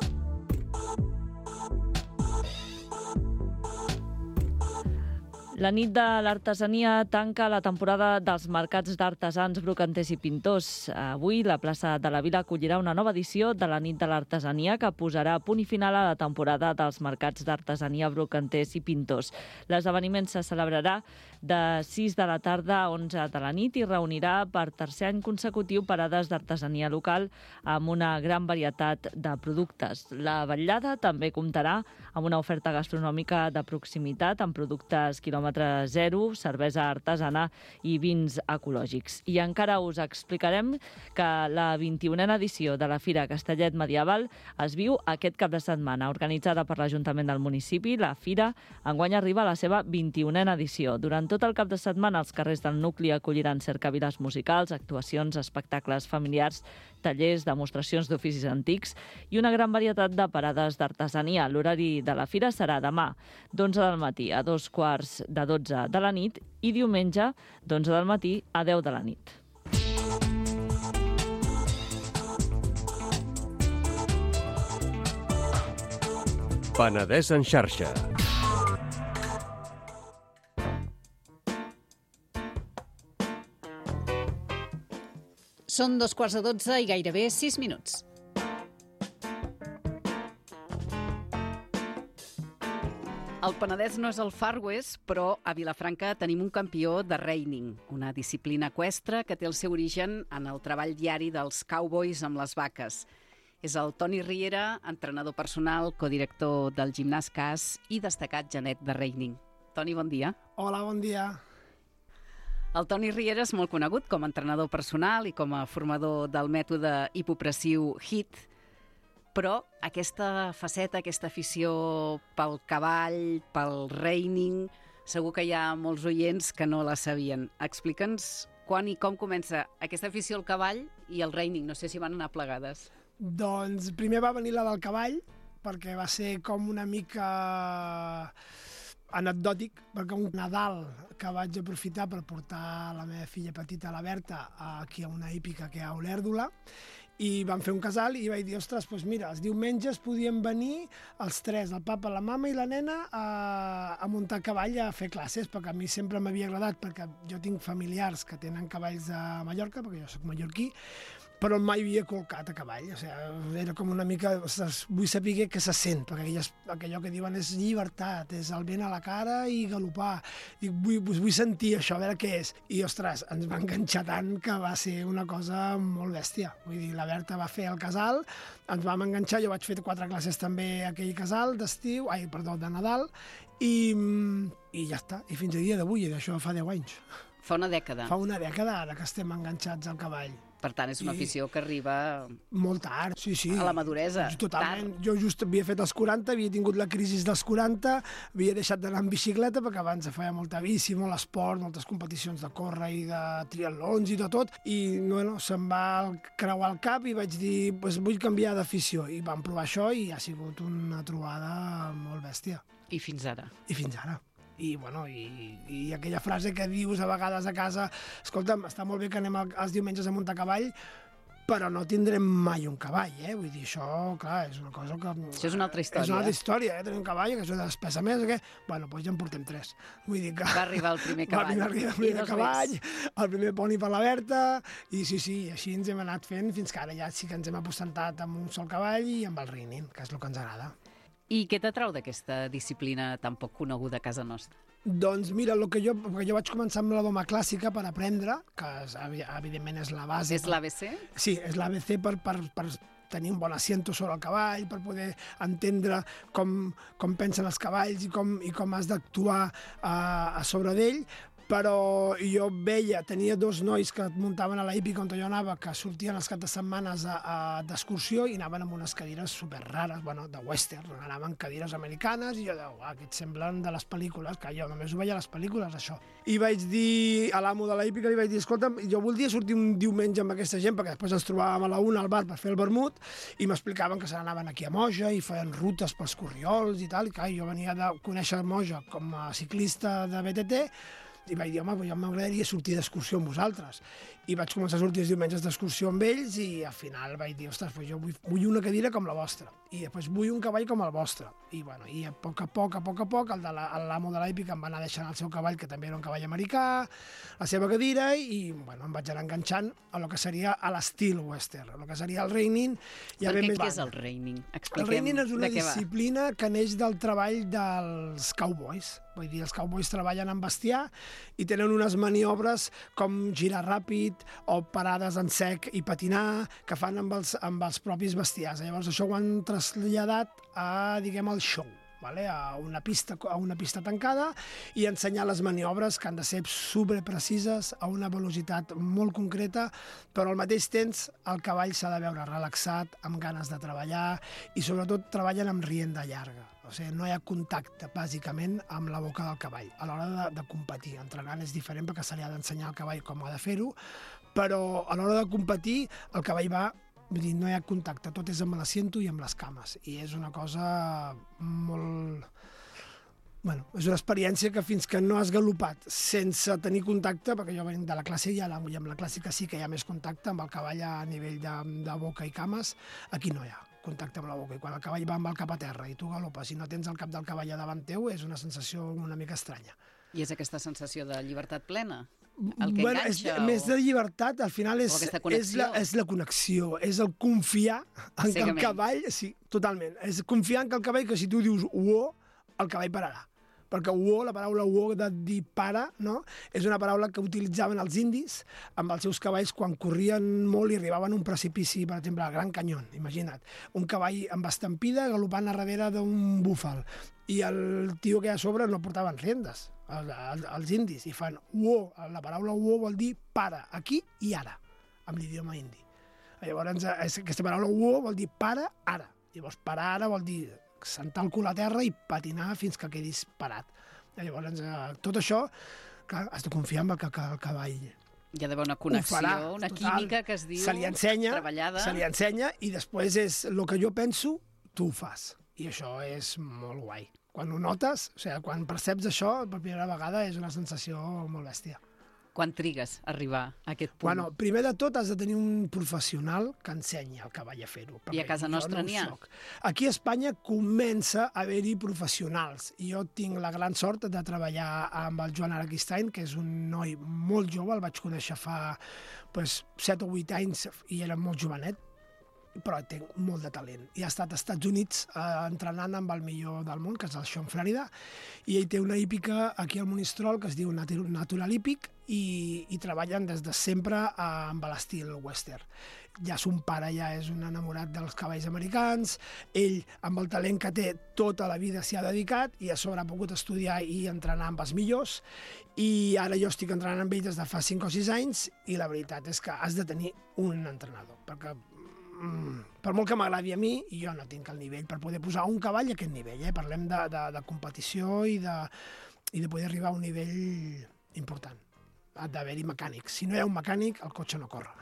La nit de l'artesania tanca la temporada dels mercats d'artesans, brocanters i pintors. Avui la plaça de la Vila acollirà una nova edició de la nit de l'artesania que posarà punt i final a la temporada dels mercats d'artesania, brocanters i pintors. L'esdeveniment se celebrarà de 6 de la tarda a 11 de la nit i reunirà per tercer any consecutiu parades d'artesania local amb una gran varietat de productes. La vetllada també comptarà amb una oferta gastronòmica de proximitat amb productes quilòmetre zero, cervesa artesana i vins ecològics. I encara us explicarem que la 21a edició de la Fira Castellet Medieval es viu aquest cap de setmana. Organitzada per l'Ajuntament del municipi, la Fira enguany arriba a la seva 21a edició. Durant tot el cap de setmana, els carrers del nucli acolliran cercaviles musicals, actuacions, espectacles familiars, tallers, demostracions d'oficis antics i una gran varietat de parades d'artesania. L'horari de la Fira serà demà d'11 del matí a 2:45 de la nit i diumenge d'11 del matí a 10 de la nit. Penedès en xarxa. Són 2:15 i gairebé 6 minuts. El Penedès no és el Far West, però a Vilafranca tenim un campió de reining, una disciplina eqüestre que té el seu origen en el treball diari dels cowboys amb les vaques. És el Toni Riera, entrenador personal, codirector del Gimnàs CAS i destacat genet de reining. Toni, bon dia. Hola, bon dia. El Toni Riera és molt conegut com a entrenador personal i com a formador del mètode hipopressiu HIIT, però aquesta faceta, aquesta afició pel cavall, pel reining, segur que hi ha molts oients que no la sabien. Explica'ns quan i com comença aquesta afició al cavall i al reining. No sé si van anar plegades. Doncs primer va venir la del cavall, perquè va ser com una mica anecdòtic, perquè un Nadal que vaig aprofitar per portar la meva filla petita, la Berta, aquí a una hípica que hi ha a Olèrdola, i vam fer un casal i vaig dir, ostres, doncs mira, els diumenges podien venir els tres, el papa, la mama i la nena, a muntar cavall, a fer classes, perquè a mi sempre m'havia agradat, perquè jo tinc familiars que tenen cavalls a Mallorca, perquè jo soc mallorquí, però mai havia colcat a cavall, o sigui, era com una mica, ostres, vull saber què se sent, perquè allò que diuen és llibertat, és el vent a la cara i galopar, i vull sentir això, a veure què és, i ostres, ens va enganxar tant que va ser una cosa molt bèstia, vull dir, la Berta va fer el casal, ens vam enganxar, jo vaig fer 4 classes també a aquell casal d'estiu, de Nadal, i ja està, i fins a dia d'avui, i d'això fa 10 anys. Fa una dècada. Fa una dècada ara que estem enganxats al cavall. Per tant, és una afició que arriba molt tard, sí. A la maduresa. Totalment. Jo just havia fet els 40, havia tingut la crisi dels 40, havia deixat d'anar en bicicleta, perquè abans feia molta bici, molt esport, moltes competicions de córrer i de triatlons i de tot, i bueno, se'm va creuar el cap i vaig dir, pues, vull canviar d'afició. I vam provar això i ha sigut una trobada molt bèstia. I fins ara. I fins ara. I, bueno, i aquella frase que dius a vegades a casa, escolta'm, està molt bé que anem els diumenges a muntar cavall, però no tindrem mai un cavall, Vull dir, això, clar, és una cosa que... Això és una altra història. És una altra història, Tenir un cavall, que això despesa més, que... Bueno, doncs ja en portem 3. Vull dir que... Va arribar el primer cavall. Va arribar el primer cavall, el primer poni per la Berta, i sí, així ens hem anat fent fins que ara ja sí que ens hem apostentat amb un sol cavall i amb el reining, que és el que ens agrada. I què t'atrau d'aquesta disciplina tan poc coneguda a casa nostra? Doncs mira, perquè jo vaig començar amb la doma clàssica per aprendre, que evidentment és la base. És l'ABC? Sí, és l'ABC per tenir un bon asiento sobre el cavall, per poder entendre com pensen els cavalls i com has d'actuar a sobre d'ell. Però jo tenia 2 nois que muntaven a la hípica on jo anava, que sortien els caps de setmanes d'excursió i anaven amb unes cadires superrares, de western, anaven cadires americanes, i jo deia, aquests semblen de les pel·lícules, que jo només ho veia a les pel·lícules, això. I vaig dir a l'amo de la hípica, li vaig dir, escolta'm, jo voldria sortir un diumenge amb aquesta gent, perquè després ens trobàvem a la 1 al bar per fer el vermut, i m'explicaven que se n'anaven aquí a Moja i feien rutes pels corriols i tal, i clar, jo venia de conèixer Moja com a ciclista de BTT, i vaig dir, home, ja m'agradaria sortir d'excursió amb vosaltres. I vaig començar a sortir els diumenges d'excursió amb ells i al final vaig dir, ostres, jo vull una cadira com la vostra i després vull un cavall com el vostre. I a poc a poc, l'amo de la hípica em va anar deixant el seu cavall, que també era un cavall americà, la seva cadira, i em vaig anar enganxant a lo que seria a l'estil western, a lo que seria el reining. Perquè què és el reining? El reining és una disciplina que neix del treball dels cowboys. Vull dir, els cowboys treballen amb bestiar i tenen unes maniobres com girar ràpid o parades en sec i patinar que fan amb els propis bestiars. Llavors això ho han traslladat a, diguem, al show, a una pista tancada i ensenyar les maniobres que han de ser superprecises a una velocitat molt concreta, però al mateix temps el cavall s'ha de veure relaxat, amb ganes de treballar i sobretot treballen amb rienda llarga. O sigui, no hi ha contacte, bàsicament, amb la boca del cavall. A l'hora de competir, entrenant és diferent perquè se li ha d'ensenyar al cavall com ha de fer-ho, però a l'hora de competir el cavall va, vull dir, no hi ha contacte, tot és amb l'assiento i amb les cames. I és una cosa molt... Bueno, és una experiència que fins que no has galopat sense tenir contacte, perquè jo venint de la classe i amb la clàssica sí que hi ha més contacte amb el cavall a nivell de boca i cames, aquí no hi ha contacte amb la boca, i quan el cavall va amb el cap a terra i tu galopes i no tens el cap del cavall a davant teu, és una sensació una mica estranya. I és aquesta sensació de llibertat plena? El que enganxa? Més de llibertat, al final és la connexió, és el confiar en que el cavall... Sí, totalment. És confiar en que el cavall, que si tu dius uó, el cavall pararà. perquè la paraula uo de dir pare, no? És una paraula que utilitzaven els indis amb els seus cavalls quan corrien molt i arribaven a un precipici, per exemple, al Gran Canyón, imagina't. Un cavall amb estampida galopant a darrere d'un búfal i el tio que hi ha a sobre no portaven riendes, els indis, i fan uo. La paraula uo vol dir pare, aquí i ara, amb l'idioma indi. Llavors, aquesta paraula uo vol dir pare, ara. Llavors, parar ara vol dir sentar el cul a terra i patinar fins que quedis parat. Llavors, tot això, clar, has de confiar en que el cavall hi ha d'haver una connexió, una química que es diu treballada. Se li ensenya i després és el que jo penso, tu ho fas. I això és molt guai. Quan ho notes, o sigui, quan perceps això per primera vegada és una sensació molt bèstia. Quan trigues a arribar a aquest punt? Bueno, primer de tot has de tenir un professional que ensenyi al cavall a fer-ho. I a casa nostra n'hi ha? Aquí a Espanya comença a haver-hi professionals. I jo tinc la gran sort de treballar amb el Joan Araquistain, que és un noi molt jove, el vaig conèixer fa 7 o 8 anys i era molt jovenet, però té molt de talent. I ha estat als Estats Units entrenant amb el millor del món, que és el Sean Florida, i ell té una hípica aquí al Monistrol que es diu Natural Hípic i treballen des de sempre amb l'estil western. Ja son pare ja és un enamorat dels cavalls americans, ell, amb el talent que té, tota la vida s'hi ha dedicat i a sobre ha pogut estudiar i entrenar amb els millors, i ara jo estic entrenant amb ell des de fa 5 o 6 anys i la veritat és que has de tenir un entrenador, perquè per molt que m'agradi a mi, jo no tinc el nivell per poder posar un cavall a aquest nivell. Parlem de competició i de poder arribar a un nivell important. Ha d'haver-hi mecànics. Si no hi ha un mecànic, el cotxe no corre.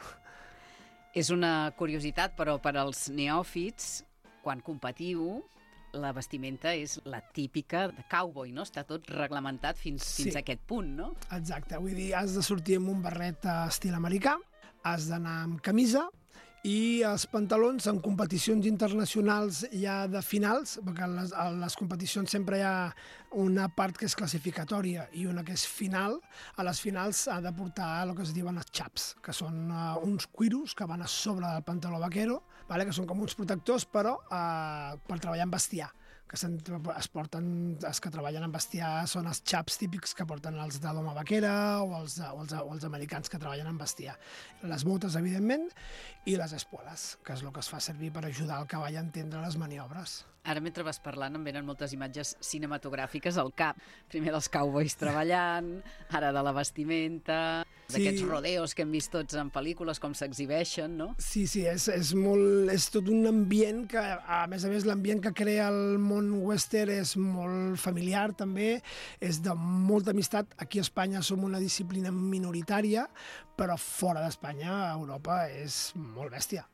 És una curiositat, però per als neòfits, quan competiu, la vestimenta és la típica de cowboy, no? Està tot reglamentat fins a aquest punt, no? Exacte. Vull dir, has de sortir amb un barret estil americà, has d'anar amb camisa, i els pantalons en competicions internacionals ja de finals, perquè a les competicions sempre hi ha una part que és classificatòria i una que és final. A les finals ha de portar el que es diuen els chaps, que són uns cuiros que van a sobre del pantaló vaquero, que són com uns protectors, però per treballar en bestiar. Que es porten, els que treballen en bestiar són els chaps típics que porten els de doma vaquera o els americans que treballen en bestiar. Les botes, evidentment, i les espueles, que és el que es fa servir per ajudar el cavall a entendre les maniobres. Ara, mentre vas parlant, em venen moltes imatges cinematogràfiques al cap. Primer dels cowboys treballant, ara de la vestimenta, d'aquests rodeos que hem vist tots en pel·lícules, com s'exhibeixen, no? Sí, és tot un ambient que, a més, l'ambient que crea el món western és molt familiar, també, és de molta amistat. Aquí a Espanya som una disciplina minoritària, però fora d'Espanya, a Europa, és molt bèstia.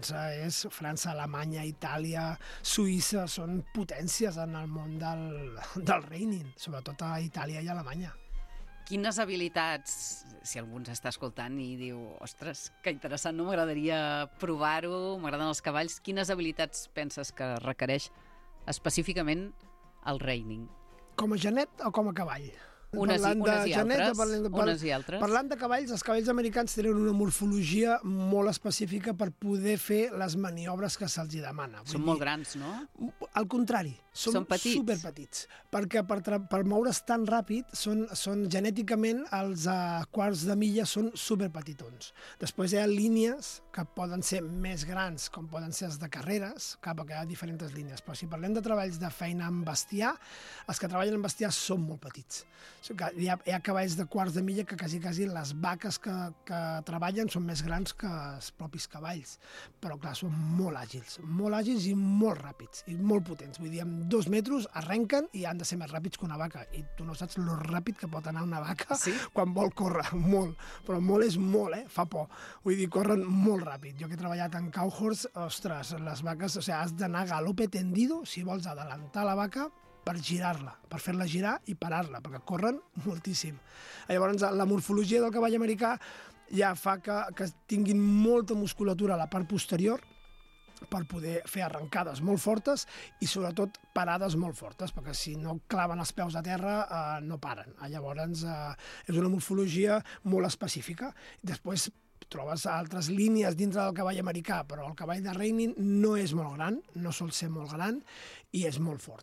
França, Alemanya, Itàlia, Suïssa, són potències en el món del reining, sobretot a Itàlia i a Alemanya. Quines habilitats, si algú ens està escoltant i diu, ostres, que interessant, no m'agradaria provar-ho, m'agraden els cavalls, quines habilitats penses que requereix específicament el reining? Com a genet o com a cavall? Unes i altres. Parlant de cavalls, els cavalls americans tenen una morfologia molt específica per poder fer les maniobres que se'ls demana. Són molt grans, no? Al contrari, són superpetits, perquè per moure's tan ràpid són genèticament els quarts de milla són superpetitons. Després hi ha línies que poden ser més grans, com poden ser els de carreres, perquè hi ha diferents línies, però si parlem de treballs de feina amb bestiar, els que treballen amb bestiar són molt petits. Hi ha cavalls de quarts de milla que quasi les vaques que treballen són més grans que els propis cavalls, però clar, són molt àgils i molt ràpids, i molt potents. Vull dir, amb 2 metres arrenquen i han de ser més ràpids que una vaca, i tu no saps lo ràpid que pot anar una vaca quan vol córrer, molt, però molt és molt, fa por. Vull dir, corren molt ràpid. Jo que he treballat en cowhorse, ostres, les vaques, has d'anar a galope tendido si vols adelantar la vaca per girar-la, per fer-la girar i parar-la, perquè corren moltíssim. Llavors, la morfologia del cavall americà ja fa que tinguin molta musculatura a la part posterior per poder fer arrencades molt fortes i, sobretot, parades molt fortes, perquè si no claven els peus a terra no paren. Llavors, és una morfologia molt específica. Després trobes altres línies dintre del cavall americà, però el cavall de reining no és molt gran, no sol ser molt gran i és molt fort.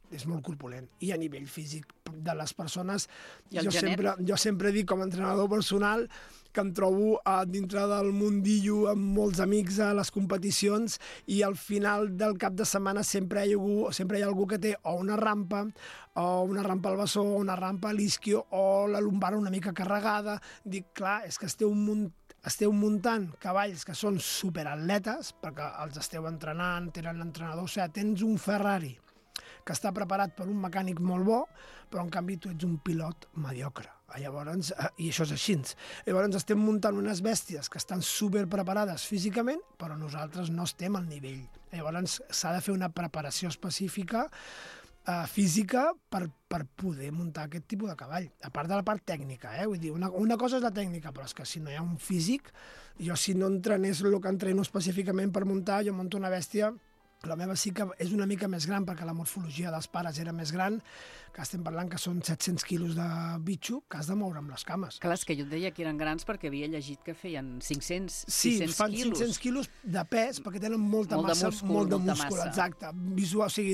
és molt corpulent. I a nivell físic de les persones, jo sempre dic com a entrenador personal que em trobo dintre del mundillo amb molts amics a les competicions i al final del cap de setmana sempre hi ha algú que té o una rampa al bessó, o una rampa a l'isquio, o la lumbar una mica carregada. Dic, clar, és que esteu muntant cavalls que són superatletes, perquè els esteu entrenant, tenen l'entrenador, o sigui, tens un Ferrari que està preparat per un mecànic molt bo, però en canvi tu ets un pilot mediocre. Llavors, i això és així. Llavors estem muntant unes bèsties que estan superpreparades físicament, però nosaltres no estem al nivell. Llavors s'ha de fer una preparació específica física per poder muntar aquest tipus de cavall. A part de la part tècnica, vull dir, una cosa és la tècnica, però és que si no hi ha un físic, jo si no entrenés el que entreno específicament per muntar, jo monto una bèstia. La meva sí que és una mica més gran perquè la morfologia dels pares era més gran, que estem parlant que són 700 quilos de bitxo que has de moure amb les cames. Clar, és que jo et deia que eren grans perquè havia llegit que feien 500 Sí, fan 500 quilos de pes perquè tenen molta massa, molt de múscul, exacte. O sigui,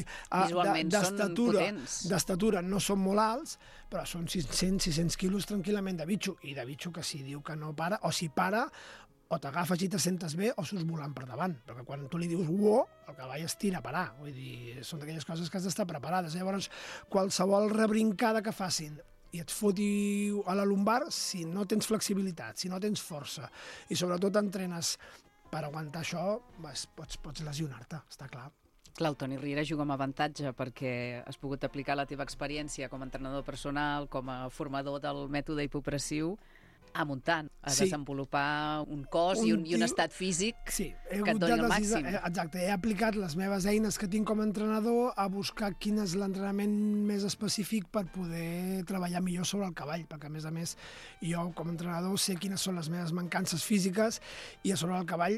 d'estatura no són molt alts, però són 600 quilos tranquil·lament de bitxo, i de bitxo que si diu que no para, o si para, o t'agafes i te sentes bé o surts volant per davant, perquè quan tu li dius uó, el cavall es tira a parar. Vull dir, són d'aquelles coses que has d'estar preparades. Llavors, qualsevol rebrincada que facin i et foti a la lumbar, si no tens flexibilitat, si no tens força, i sobretot entrenes per aguantar això, pots lesionar-te, està clar. Clar, el Toni Riera juga amb avantatge perquè has pogut aplicar la teva experiència com a entrenador personal, com a formador del mètode hipopressiu, a muntant, a desenvolupar un cos i un estat físic que et doni el màxim. Exacte, he aplicat les meves eines que tinc com a entrenador a buscar quin és l'entrenament més específic per poder treballar millor sobre el cavall, perquè a més jo com a entrenador sé quines són les meves mancances físiques i a sobre el cavall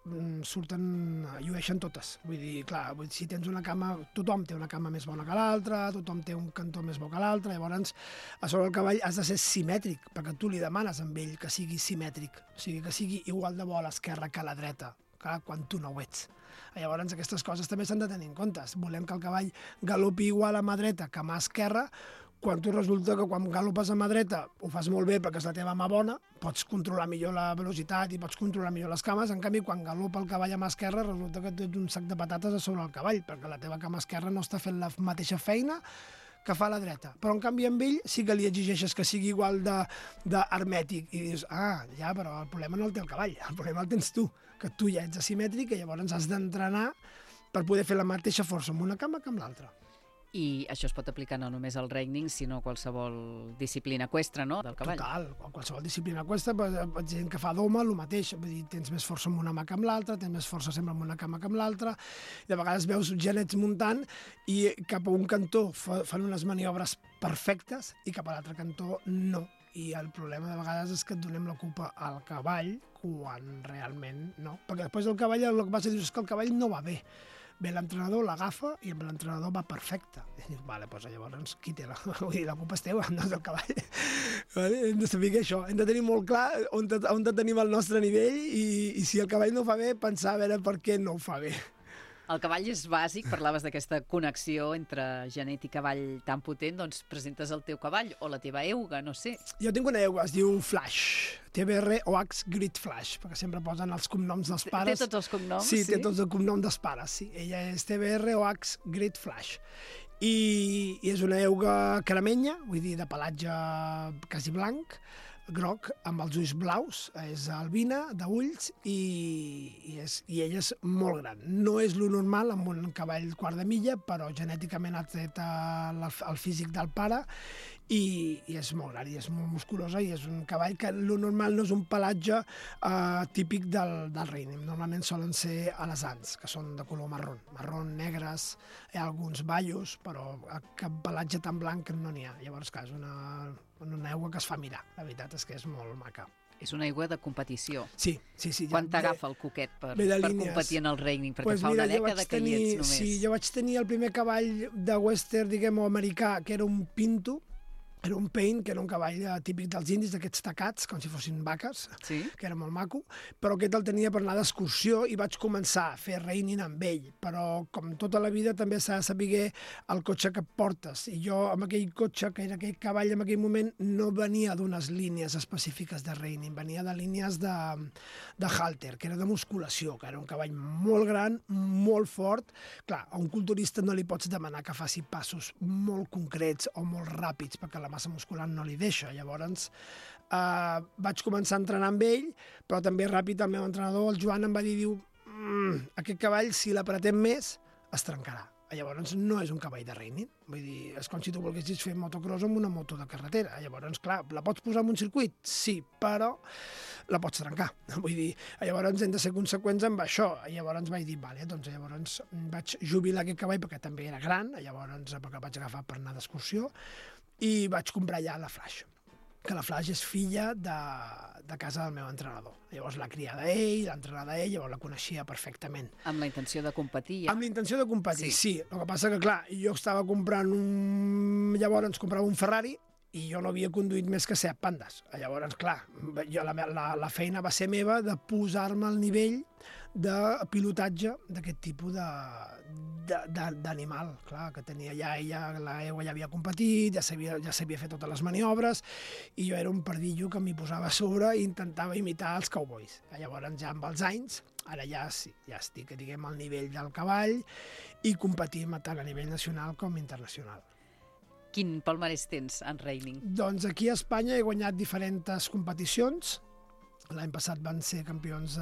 llueixen totes. Vull dir, clar, si tens una cama, tothom té una cama més bona que l'altra, tothom té un cantó més bo que l'altre, llavors a sobre el cavall has de ser simètric, perquè tu li demanes a ell que sigui simètric, o sigui, que sigui igual de bo a l'esquerra que a la dreta, clar, quan tu no ho ets. Llavors aquestes coses també s'han de tenir en compte. Volem que el cavall galopi igual a mà dreta que a mà esquerra, quan tu resulta que quan galopes a mà dreta ho fas molt bé perquè és la teva mà bona, pots controlar millor la velocitat i pots controlar millor les cames, en canvi quan galopa el cavall a mà esquerra resulta que tens un sac de patates a sobre el cavall, perquè la teva cama esquerra no està fent la mateixa feina que fa la dreta. Però en canvi amb ell sí que li exigeixes que sigui igual d'hermètic i dius, ja, però el problema no el té el cavall, el problema el tens tu, que tu ja ets asimètric i llavors has d'entrenar per poder fer la mateixa força amb una cama que amb l'altra. I això es pot aplicar no només al reining, sinó a qualsevol disciplina eqüestre, no?, del cavall. Total, a qualsevol disciplina eqüestre, gent que fa doma, el mateix, vull dir, tens més força amb una mà que amb l'altra, tens més força sempre amb una cama que amb l'altra, i de vegades veus genets muntant i cap a un cantó fan unes maniobres perfectes i cap a l'altre cantó no. I el problema de vegades és que et donem la culpa al cavall quan realment no. Perquè després el cavall el que passa és que el cavall no va bé. Ve l'entrenador, l'agafa i amb l'entrenador va perfecte. I dius, vale, doncs llavors qui té la culpa és teva, no és el cavall. Hem de saber això, hem de tenir molt clar on tenim el nostre nivell i si el cavall no ho fa bé, pensar a veure per què no ho fa bé. El cavall és bàsic, parlaves d'aquesta connexió entre genet i cavall tan potent, doncs presentes el teu cavall o la teva euga, no sé. Jo tinc una euga, es diu Flash, TBR-OH Grid Flash, perquè sempre posen els cognoms dels pares. Té tots els cognoms? Sí, té tots els cognoms dels pares, sí. Ella és TBR-OH Grid Flash. I és una euga cremenya, vull dir, de pelatge quasi blanc, groc, amb els ulls blaus, és albina, d'ulls, i ella és molt gran. No és lo normal amb un cavall quart de milla, però genèticament ha tret el físic del pare, i és molt gran, i és molt musculosa, i és un cavall que lo normal no és un pelatge típic del reining. Normalment solen ser alesans, que són de color marró, negres, hi ha alguns ballos, però cap pelatge tan blanc no n'hi ha. Llavors, clar, és una aigua que es fa mirar, la veritat és que és molt maca. És una aigua de competició. Sí. Quan t'agafa el coquet per competir en el reining? Perquè fa una dècada que hi ets només. Sí, jo vaig tenir el primer cavall de western, diguem, o americà, que era un pinto, Era un Paint, que era un cavall típic dels indis, d'aquests tacats, com si fossin vaques, sí, que era molt maco, però aquest el tenia per anar d'excursió i vaig començar a fer reining amb ell. Però, com tota la vida, també s'ha de saber el cotxe que portes. I jo, amb aquell cotxe, que era aquell cavall en aquell moment, no venia d'unes línies específiques de reining, venia de línies de halter, que era de musculació, que era un cavall molt gran, molt fort. Clar, a un culturista no li pots demanar que faci passos molt concrets o molt ràpids, perquè la massa muscular no li deixa. Llavors vaig començar a entrenar amb ell, però també ràpid el meu entrenador, el Joan, em va dir, aquest cavall, si l'apretem més, es trencarà. Llavors no és un cavall de reining. Vull dir, és com si tu volguessis fer motocross amb una moto de carretera. Llavors, clar, la pots posar en un circuit? Sí, però la pots trencar. Vull dir, llavors hem de ser conseqüents amb això. Llavors vaig dir, vale, doncs llavors vaig jubilar aquest cavall perquè també era gran, llavors perquè el vaig agafar per anar d'excursió, i vaig comprar ja la Flash, que la Flash és filla de casa del meu entrenador. Llavors l'ha criada ell, l'ha entrenada ell, llavors la coneixia perfectament. Amb la intenció de competir, ja? Amb la intenció de competir, sí. El que passa que, clar, jo estava comprant llavors comprava un Ferrari i jo no havia conduït més que 7 pandes. Llavors, clar, la feina va ser meva de posar-me al nivell de pilotatge d'aquest tipus d'animal, clar, que tenia ja ella, la Ewa ja havia competit, ja sabia fer totes les maniobres, i jo era un pardillo que m'hi posava a sobre i intentava imitar els cowboys. Llavors, ja amb els anys, ara ja sí, ja estic, diguem, al nivell del cavall i competim tant a nivell nacional com internacional. Quin palmarès tens en reining? Doncs aquí a Espanya he guanyat diferents competicions. L'any passat van ser campions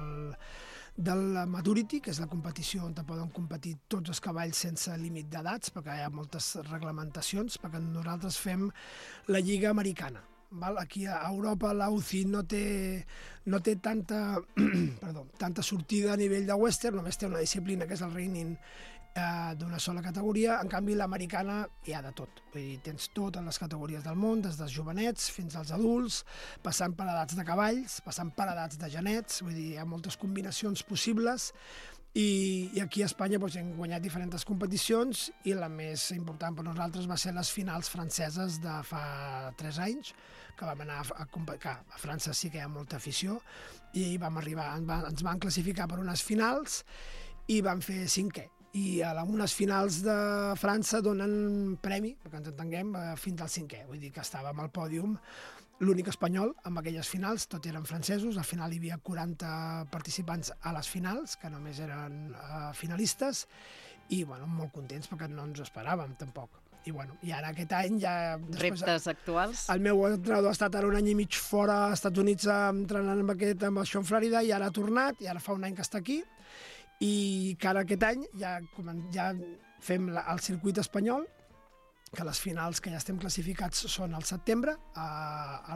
del Maturity, que és la competició on poden competir tots els cavalls sense límit d'edats, perquè hi ha moltes reglamentacions, perquè nosaltres fem la Lliga Americana. Aquí a Europa l'UCI no té tanta sortida a nivell de western, només té una disciplina que és el reining d'una sola categoria. En canvi, l'americana hi ha de tot. Vull dir, tens totes les categories del món, des dels jovenets fins als adults, passant per edats de cavalls, passant per edats de genets. Vull dir, hi ha moltes combinacions possibles. I aquí a Espanya hem guanyat diferents competicions i la més important per nosaltres va ser les finals franceses de fa 3 anys, que vam anar a França. Sí que hi ha molta afició, i vam arribar, ens van classificar per unes finals i vam fer 5è. I a unes finals de França donen premi, perquè ens entenguem, fins al 5è. Vull dir que estàvem al pòdium, l'únic espanyol amb aquelles finals, tot eren francesos. Al final hi havia 40 participants a les finals, que només eren finalistes, i molt contents perquè no ens ho esperàvem tampoc. I ara aquest any ja... Reptes actuals? El meu entrenador ha estat ara 1 any i mig fora als Estats Units entrenant amb el Sean Florida, i ara ha tornat, i ara fa 1 any que està aquí, i que ara aquest any ja fem el circuit espanyol, que les finals que ja estem classificats són al setembre, a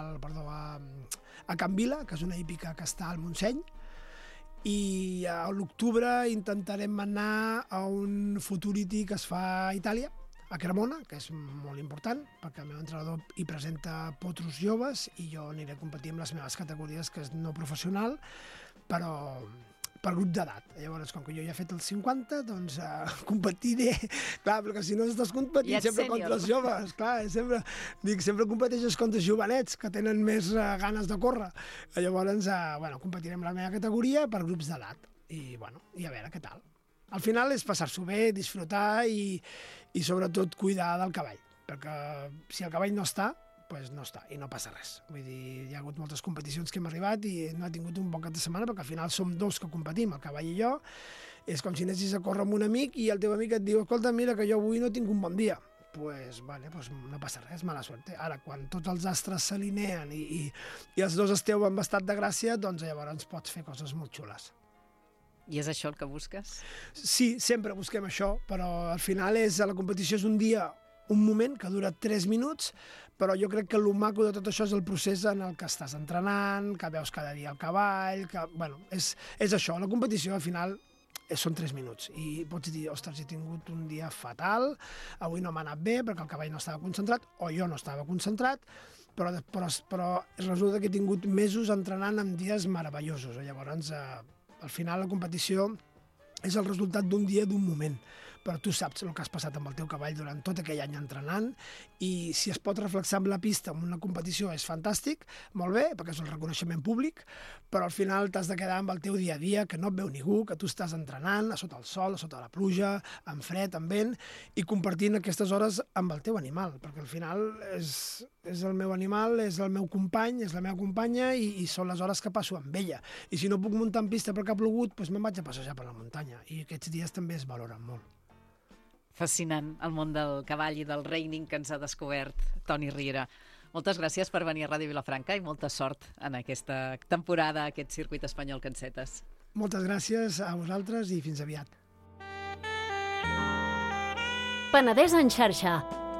Can Vila, que és una hípica que està al Montseny, i a l'octubre intentarem anar a un Futurity que es fa a Itàlia, a Cremona, que és molt important, perquè el meu entrenador hi presenta potros joves i jo aniré a competir amb les meves categories, que és no professional, però per grup d'edat. Llavors, com que jo ja he fet els 50, doncs competiré. Clar, perquè si no estàs competint sempre contra els joves. Clar, sempre competeixes contra els jovenets, que tenen més ganes de córrer. Llavors, competirem la meva categoria per grups d'edat. I a veure què tal. Al final és passar-s'ho bé, disfrutar i sobretot cuidar del cavall. Perquè si el cavall no està, doncs no està, i no passa res. Vull dir, hi ha hagut moltes competicions que hem arribat i no ha tingut un bon cap de setmana, perquè al final som 2 que competim, el cavall i jo. És com si anessis a córrer amb un amic i el teu amic et diu, escolta, mira que jo avui no tinc un bon dia. Doncs no passa res, mala sort. Ara, quan tots els astres s'alineen i els 2 esteu en estat de gràcia, doncs llavors pots fer coses molt xules. I és això el que busques? Sí, sempre busquem això, però al final la competició és un dia, un moment que dura 3 minuts, però jo crec que el maco de tot això és el procés en el que estàs entrenant, que veus cada dia el cavall, que, és això, la competició al final són 3 minuts i pots dir, ostres, he tingut un dia fatal, avui no m'ha anat bé perquè el cavall no estava concentrat o jo no estava concentrat, però resulta que he tingut mesos entrenant en dies meravellosos. Llavors, al final la competició és el resultat d'un dia, d'un moment. però tu saps el que has passat amb el teu cavall durant tot aquell any entrenant, i si es pot reflexar amb la pista en una competició és fantàstic, molt bé, perquè és el reconeixement públic, però al final t'has de quedar amb el teu dia a dia, que no et veu ningú, que tu estàs entrenant a sota el sol, a sota la pluja, amb fred, amb vent, i compartint aquestes hores amb el teu animal, perquè al final és el meu animal, és el meu company, és la meva companya, i són les hores que passo amb ella. I si no puc muntar en pista perquè ha plogut, doncs me'n vaig a passejar per la muntanya, i aquests dies també es valoren molt. Fascinant, el món del cavall i del reining que ens ha descobert Toni Riera. Moltes gràcies per venir a Ràdio Vilafranca i molta sort en aquesta temporada, aquest circuit espanyol que encetes. Moltes gràcies a vosaltres i fins aviat. Penedès en xarxa.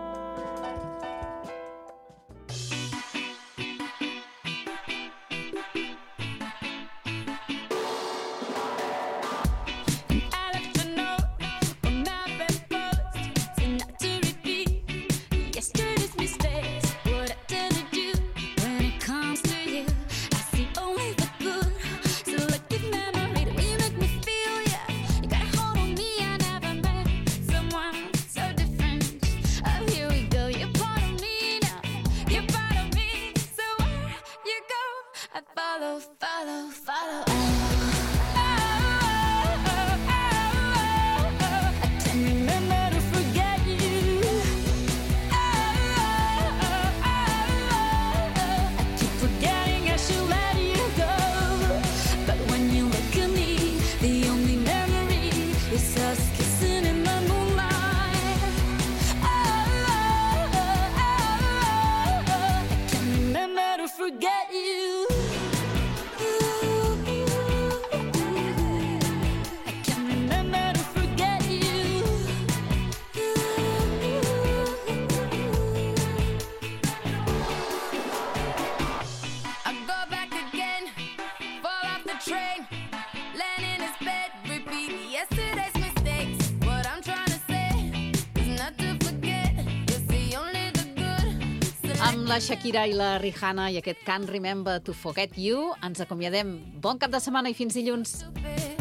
Amb la Shakira i la Rihanna i aquest Can't Remember to Forget You ens acomiadem. Bon cap de setmana i fins dilluns.